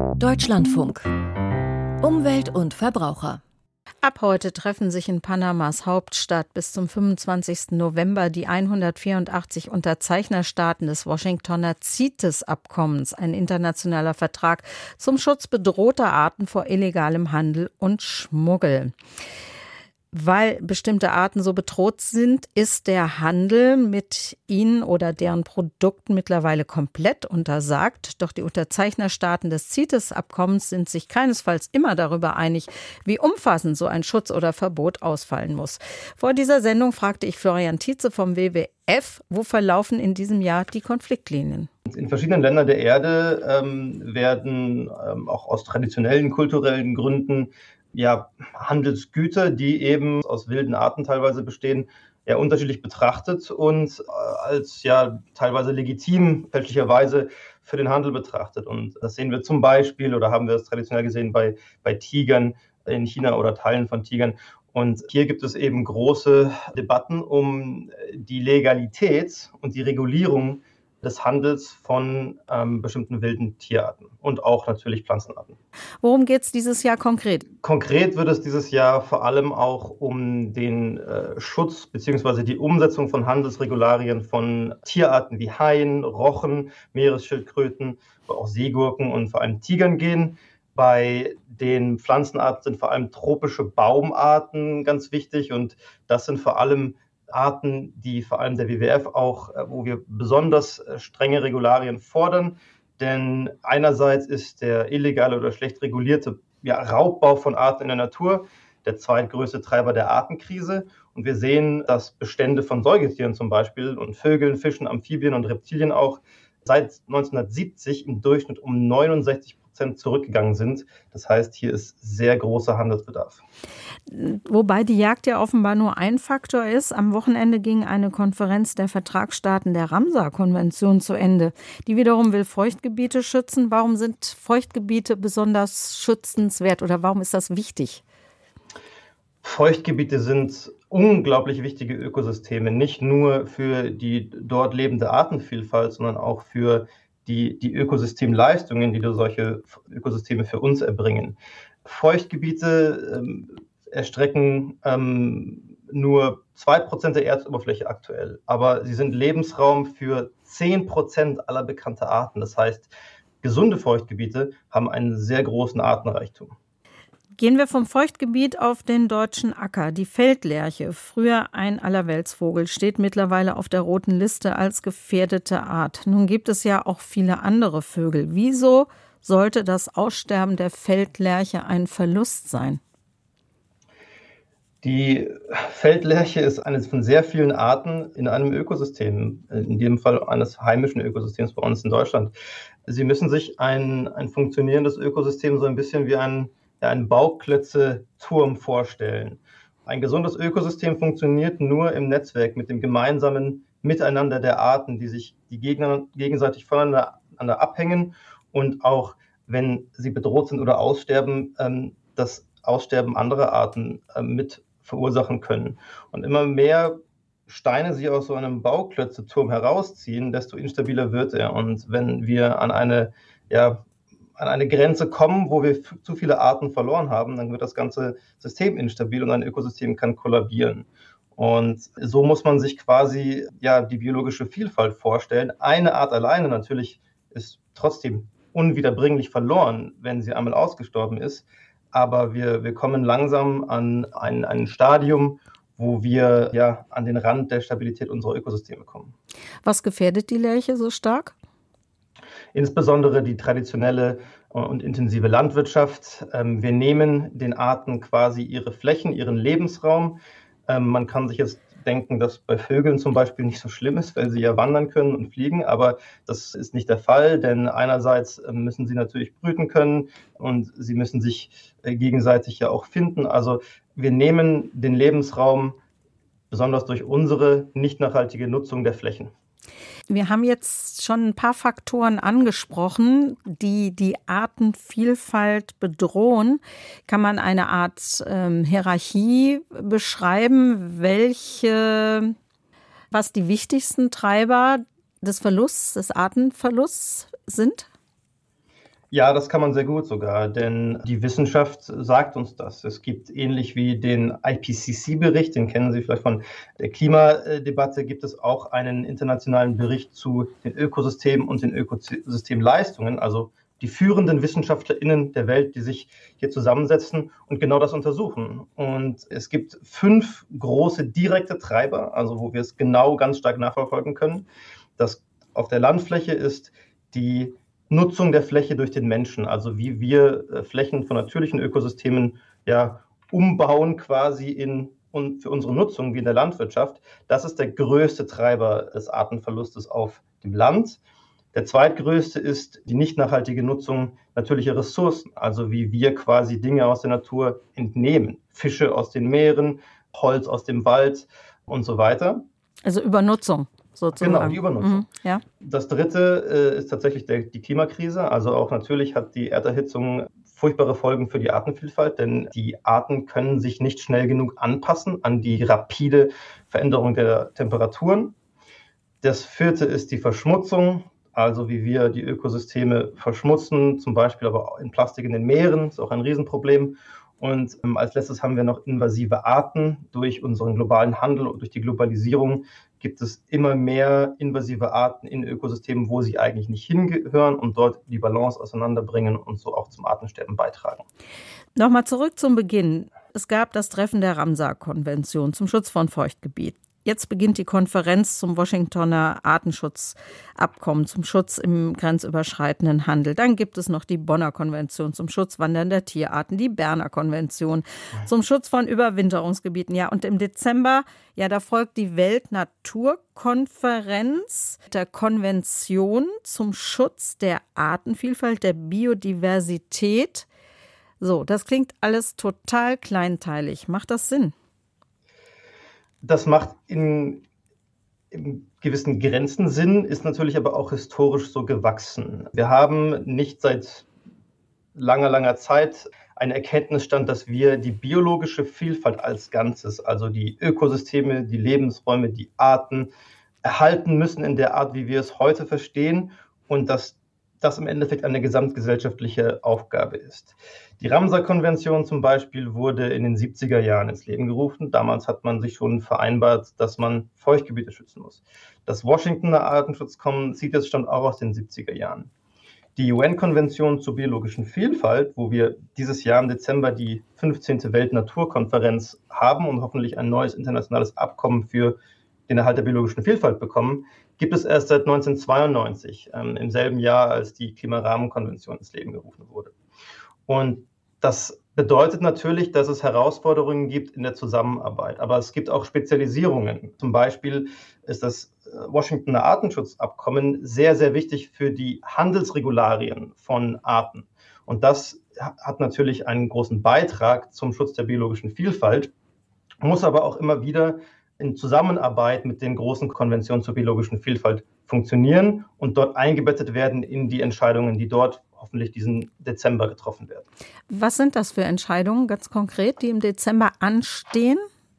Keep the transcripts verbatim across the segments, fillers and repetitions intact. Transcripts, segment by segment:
Deutschlandfunk. Umwelt und Verbraucher. Ab heute treffen sich in Panamas Hauptstadt bis zum fünfundzwanzigsten November die hundertvierundachtzig Unterzeichnerstaaten des Washingtoner CITES-Abkommens, ein internationaler Vertrag zum Schutz bedrohter Arten vor illegalem Handel und Schmuggel. Weil bestimmte Arten so bedroht sind, ist der Handel mit ihnen oder deren Produkten mittlerweile komplett untersagt. Doch die Unterzeichnerstaaten des CITES-Abkommens sind sich keinesfalls immer darüber einig, wie umfassend so ein Schutz oder Verbot ausfallen muss. Vor dieser Sendung fragte ich Florian Tietze vom W W F, wo verlaufen in diesem Jahr die Konfliktlinien? In verschiedenen Ländern der Erde ähm, werden ähm, auch aus traditionellen kulturellen Gründen ja, Handelsgüter, die eben aus wilden Arten teilweise bestehen, ja, unterschiedlich betrachtet und äh, als ja teilweise legitim fälschlicherweise für den Handel betrachtet. Und das sehen wir zum Beispiel oder haben wir es traditionell gesehen bei, bei Tigern in China oder Teilen von Tigern. Und hier gibt es eben große Debatten um die Legalität und die Regulierung des Handels von ähm, bestimmten wilden Tierarten und auch natürlich Pflanzenarten. Worum geht es dieses Jahr konkret? Konkret wird es dieses Jahr vor allem auch um den äh, Schutz bzw. die Umsetzung von Handelsregularien von Tierarten wie Haien, Rochen, Meeresschildkröten, aber auch Seegurken und vor allem Tigern gehen. Bei den Pflanzenarten sind vor allem tropische Baumarten ganz wichtig und das sind vor allem Arten, die vor allem der W W F auch, wo wir besonders strenge Regularien fordern. Denn einerseits ist der illegale oder schlecht regulierte ja, Raubbau von Arten in der Natur der zweitgrößte Treiber der Artenkrise. Und wir sehen, dass Bestände von Säugetieren zum Beispiel und Vögeln, Fischen, Amphibien und Reptilien auch seit neunzehnhundertsiebzig im Durchschnitt um neunundsechzig Prozent zurückgegangen sind. Das heißt, hier ist sehr großer Handelsbedarf. Wobei die Jagd ja offenbar nur ein Faktor ist. Am Wochenende ging eine Konferenz der Vertragsstaaten der Ramsar-Konvention zu Ende. Die wiederum will Feuchtgebiete schützen. Warum sind Feuchtgebiete besonders schützenswert oder warum ist das wichtig? Feuchtgebiete sind unglaublich wichtige Ökosysteme, nicht nur für die dort lebende Artenvielfalt, sondern auch für die, die Ökosystemleistungen, die solche Ökosysteme für uns erbringen. Feuchtgebiete ähm, erstrecken ähm, nur zwei Prozent der Erdoberfläche aktuell, aber sie sind Lebensraum für zehn Prozent aller bekannter Arten. Das heißt, gesunde Feuchtgebiete haben einen sehr großen Artenreichtum. Gehen wir vom Feuchtgebiet auf den deutschen Acker. Die Feldlerche, früher ein Allerweltsvogel, steht mittlerweile auf der roten Liste als gefährdete Art. Nun gibt es ja auch viele andere Vögel. Wieso sollte das Aussterben der Feldlerche ein Verlust sein? Die Feldlerche ist eines von sehr vielen Arten in einem Ökosystem, in dem Fall eines heimischen Ökosystems bei uns in Deutschland. Sie müssen sich ein, ein funktionierendes Ökosystem so ein bisschen wie ein, ja, ein Bauklötze-Turm vorstellen. Ein gesundes Ökosystem funktioniert nur im Netzwerk mit dem gemeinsamen Miteinander der Arten, die sich die Gegner, gegenseitig voneinander abhängen und auch, wenn sie bedroht sind oder aussterben, ähm, das Aussterben anderer Arten äh, mit verursachen können. Und immer mehr Steine sie aus so einem Bauklötze-Turm herausziehen, desto instabiler wird er. Und wenn wir an eine, ja, an eine Grenze kommen, wo wir f- zu viele Arten verloren haben, dann wird das ganze System instabil und ein Ökosystem kann kollabieren. Und so muss man sich quasi ja die biologische Vielfalt vorstellen. Eine Art alleine natürlich ist trotzdem unwiederbringlich verloren, wenn sie einmal ausgestorben ist. Aber wir, wir kommen langsam an ein, ein Stadium, wo wir ja an den Rand der Stabilität unserer Ökosysteme kommen. Was gefährdet die Lerche so stark? Insbesondere die traditionelle und intensive Landwirtschaft. Wir nehmen den Arten quasi ihre Flächen, ihren Lebensraum. Man kann sich jetzt denken, dass bei Vögeln zum Beispiel nicht so schlimm ist, weil sie ja wandern können und fliegen, aber das ist nicht der Fall, denn einerseits müssen sie natürlich brüten können und sie müssen sich gegenseitig ja auch finden. Also wir nehmen den Lebensraum besonders durch unsere nicht nachhaltige Nutzung der Flächen. Wir haben jetzt schon ein paar Faktoren angesprochen, die die Artenvielfalt bedrohen. Kann man eine Art ähm, Hierarchie beschreiben, welche, was die wichtigsten Treiber des Verlusts, des Artenverlusts sind? Ja, das kann man sehr gut sogar, denn die Wissenschaft sagt uns das. Es gibt ähnlich wie den I P C C-Bericht, den kennen Sie vielleicht von der Klimadebatte, gibt es auch einen internationalen Bericht zu den Ökosystemen und den Ökosystemleistungen, also die führenden WissenschaftlerInnen der Welt, die sich hier zusammensetzen und genau das untersuchen. Und es gibt fünf große direkte Treiber, also wo wir es genau ganz stark nachverfolgen können. Das auf der Landfläche ist die Nutzung der Fläche durch den Menschen, also wie wir äh, Flächen von natürlichen Ökosystemen ja umbauen quasi in, und für unsere Nutzung wie in der Landwirtschaft. Das ist der größte Treiber des Artenverlustes auf dem Land. Der zweitgrößte ist die nicht nachhaltige Nutzung natürlicher Ressourcen, also wie wir quasi Dinge aus der Natur entnehmen. Fische aus den Meeren, Holz aus dem Wald und so weiter. Also Übernutzung. Sozusagen. Genau, die Übernutzung. Mhm, ja. Das dritte äh, ist tatsächlich der, die Klimakrise. Also auch natürlich hat die Erderhitzung furchtbare Folgen für die Artenvielfalt, denn die Arten können sich nicht schnell genug anpassen an die rapide Veränderung der Temperaturen. Das vierte ist die Verschmutzung, also wie wir die Ökosysteme verschmutzen, zum Beispiel aber auch in Plastik in den Meeren, ist auch ein Riesenproblem. Und ähm, als letztes haben wir noch invasive Arten. Durch unseren globalen Handel und durch die Globalisierung gibt es immer mehr invasive Arten in Ökosystemen, wo sie eigentlich nicht hingehören und dort die Balance auseinanderbringen und so auch zum Artensterben beitragen. Nochmal zurück zum Beginn. Es gab das Treffen der Ramsar-Konvention zum Schutz von Feuchtgebiet. Jetzt beginnt die Konferenz zum Washingtoner Artenschutzabkommen, zum Schutz im grenzüberschreitenden Handel. Dann gibt es noch die Bonner Konvention zum Schutz wandernder Tierarten, die Berner Konvention zum Schutz von Überwinterungsgebieten. Ja, und im Dezember, ja, da folgt die Weltnaturkonferenz der Konvention zum Schutz der Artenvielfalt, der Biodiversität. So, das klingt alles total kleinteilig. Macht das Sinn? Das macht in, in gewissen Grenzen Sinn, ist natürlich aber auch historisch so gewachsen. Wir haben nicht seit langer, langer Zeit einen Erkenntnisstand, dass wir die biologische Vielfalt als Ganzes, also die Ökosysteme, die Lebensräume, die Arten erhalten müssen in der Art, wie wir es heute verstehen und dass das im Endeffekt eine gesamtgesellschaftliche Aufgabe ist. Die Ramsar-Konvention zum Beispiel wurde in den siebziger Jahren ins Leben gerufen. Damals hat man sich schon vereinbart, dass man Feuchtgebiete schützen muss. Das Washingtoner Artenschutzabkommen CITES stammt auch aus den siebziger Jahren. Die U N-Konvention zur biologischen Vielfalt, wo wir dieses Jahr im Dezember die fünfzehnte Weltnaturkonferenz haben und hoffentlich ein neues internationales Abkommen für den Erhalt der biologischen Vielfalt bekommen, gibt es erst seit neunzehnhundertzweiundneunzig, ähm, im selben Jahr, als die Klimarahmenkonvention ins Leben gerufen wurde. Und das bedeutet natürlich, dass es Herausforderungen gibt in der Zusammenarbeit, aber es gibt auch Spezialisierungen. Zum Beispiel ist das Washingtoner Artenschutzabkommen sehr, sehr wichtig für die Handelsregularien von Arten. Und das hat natürlich einen großen Beitrag zum Schutz der biologischen Vielfalt, muss aber auch immer wieder in Zusammenarbeit mit den großen Konventionen zur biologischen Vielfalt funktionieren und dort eingebettet werden in die Entscheidungen, die dort hoffentlich diesen Dezember getroffen werden. Was sind das für Entscheidungen ganz konkret, die im Dezember anstehen?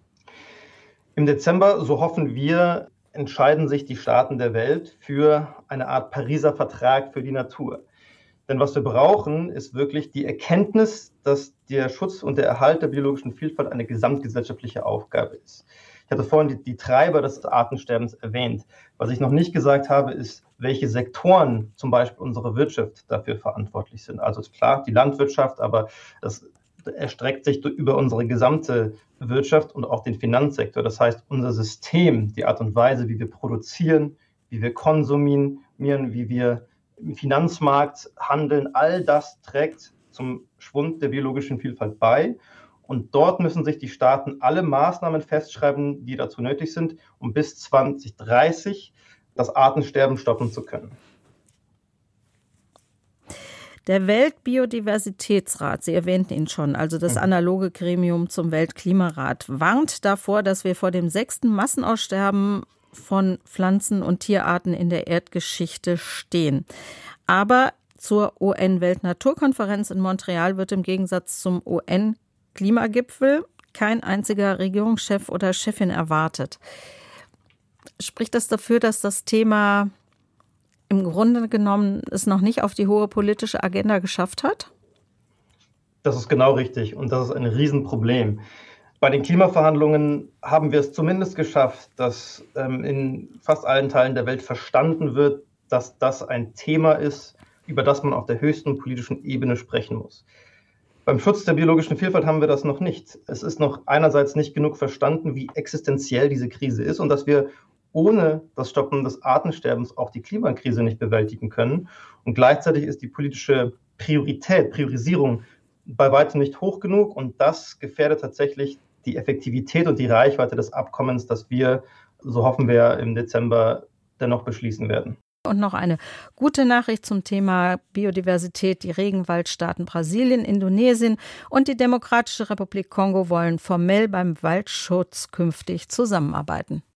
Im Dezember, so hoffen wir, entscheiden sich die Staaten der Welt für eine Art Pariser Vertrag für die Natur. Denn was wir brauchen, ist wirklich die Erkenntnis, dass der Schutz und der Erhalt der biologischen Vielfalt eine gesamtgesellschaftliche Aufgabe ist. Ich hatte vorhin die, die Treiber des Artensterbens erwähnt. Was ich noch nicht gesagt habe, ist, welche Sektoren zum Beispiel unsere Wirtschaft dafür verantwortlich sind. Also ist klar, die Landwirtschaft, aber das erstreckt sich über unsere gesamte Wirtschaft und auch den Finanzsektor. Das heißt, unser System, die Art und Weise, wie wir produzieren, wie wir konsumieren, wie wir im Finanzmarkt handeln, all das trägt zum Schwund der biologischen Vielfalt bei. Und dort müssen sich die Staaten alle Maßnahmen festschreiben, die dazu nötig sind, um bis zwanzig dreißig das Artensterben stoppen zu können. Der Weltbiodiversitätsrat, Sie erwähnten ihn schon, also das analoge Gremium zum Weltklimarat, warnt davor, dass wir vor dem sechsten Massenaussterben von Pflanzen- und Tierarten in der Erdgeschichte stehen. Aber zur U N-Weltnaturkonferenz in Montreal wird im Gegensatz zum U N-Klimagipfel kein einziger Regierungschef oder Chefin erwartet. Spricht das dafür, dass das Thema im Grunde genommen es noch nicht auf die hohe politische Agenda geschafft hat? Das ist genau richtig und das ist ein Riesenproblem. Bei den Klimaverhandlungen haben wir es zumindest geschafft, dass ähm, in fast allen Teilen der Welt verstanden wird, dass das ein Thema ist, über das man auf der höchsten politischen Ebene sprechen muss. Beim Schutz der biologischen Vielfalt haben wir das noch nicht. Es ist noch einerseits nicht genug verstanden, wie existenziell diese Krise ist und dass wir ohne das Stoppen des Artensterbens auch die Klimakrise nicht bewältigen können. Und gleichzeitig ist die politische Priorität, Priorisierung bei weitem nicht hoch genug und das gefährdet tatsächlich die Effektivität und die Reichweite des Abkommens, das wir, so hoffen wir, im Dezember dennoch beschließen werden. Und noch eine gute Nachricht zum Thema Biodiversität. Die Regenwaldstaaten Brasilien, Indonesien und die Demokratische Republik Kongo wollen formell beim Waldschutz künftig zusammenarbeiten.